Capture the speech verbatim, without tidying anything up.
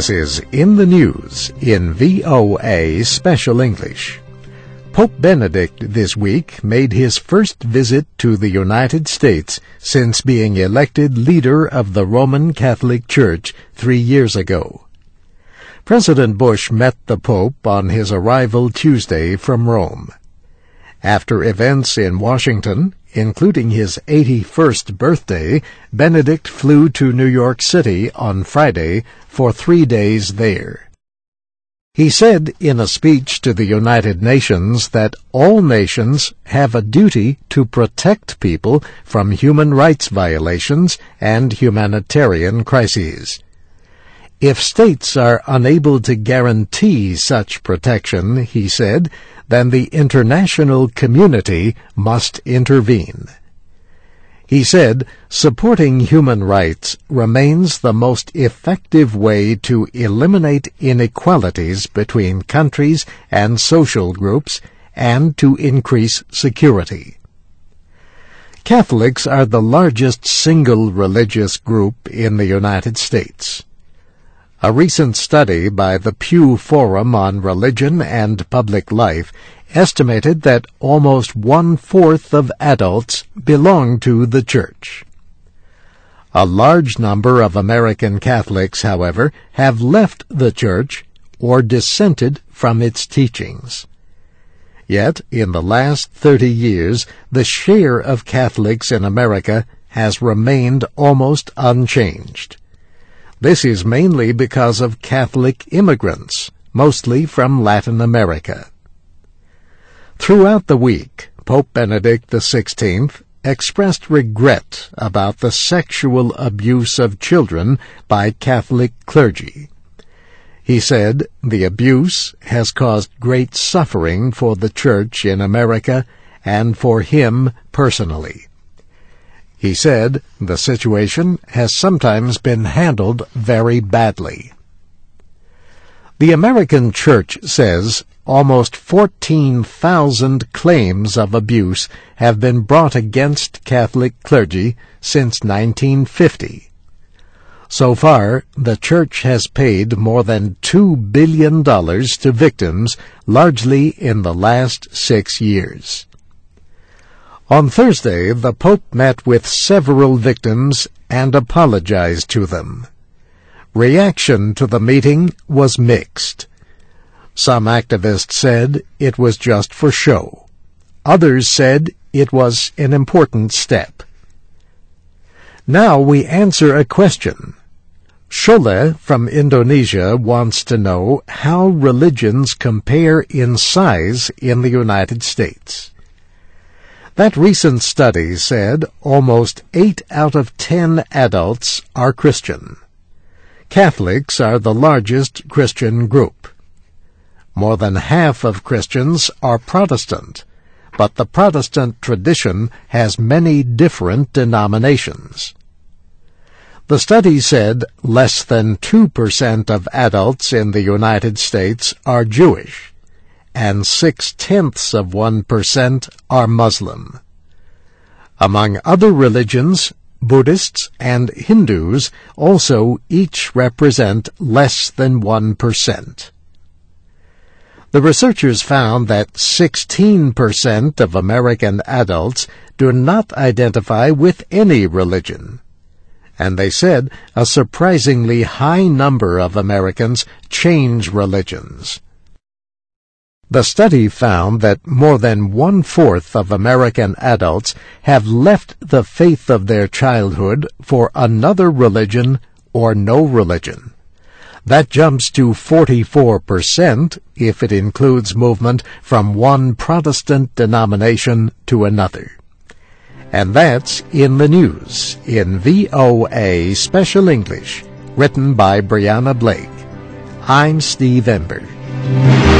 This is In the News in V O A Special English. Pope Benedict this week made his first visit to the United States since being elected leader of the Roman Catholic Church three years ago. President Bush met the Pope on his arrival Tuesday from Rome. After events in Washington, including his eighty-first birthday, Benedict flew to New York City on Friday for three days there. He said in a speech to the United Nations that all nations have a duty to protect people from human rights violations and humanitarian crises. If states are unable to guarantee such protection, he said, then the international community must intervene. He said, supporting human rights remains the most effective way to eliminate inequalities between countries and social groups and to increase security. Catholics are the largest single religious group in the United States. A recent study by the Pew Forum on Religion and Public Life estimated that almost one-fourth of adults belong to the Church. A large number of American Catholics, however, have left the Church or dissented from its teachings. Yet, in the last thirty years, the share of Catholics in America has remained almost unchanged. This is mainly because of Catholic immigrants, mostly from Latin America. Throughout the week, Pope Benedict the sixteenth expressed regret about the sexual abuse of children by Catholic clergy. He said the abuse has caused great suffering for the Church in America and for him personally. He said the situation has sometimes been handled very badly. The American Church says almost fourteen thousand claims of abuse have been brought against Catholic clergy since nineteen fifty. So far, the Church has paid more than two billion dollars to victims, largely in the last six years. On Thursday, the Pope met with several victims and apologized to them. Reaction to the meeting was mixed. Some activists said it was just for show. Others said it was an important step. Now we answer a question. Shole from Indonesia wants to know how religions compare in size in the United States. That recent study said almost eight out of ten adults are Christian. Catholics are the largest Christian group. More than half of Christians are Protestant, but the Protestant tradition has many different denominations. The study said less than two percent of adults in the United States are Jewish, and six-tenths of one percent are Muslim. Among other religions, Buddhists and Hindus also each represent less than one percent. The researchers found that sixteen percent of American adults do not identify with any religion, and they said a surprisingly high number of Americans change religions. The study found that more than one-fourth of American adults have left the faith of their childhood for another religion or no religion. That jumps to forty-four percent if it includes movement from one Protestant denomination to another. And that's In the News in V O A Special English, written by Brianna Blake. I'm Steve Ember.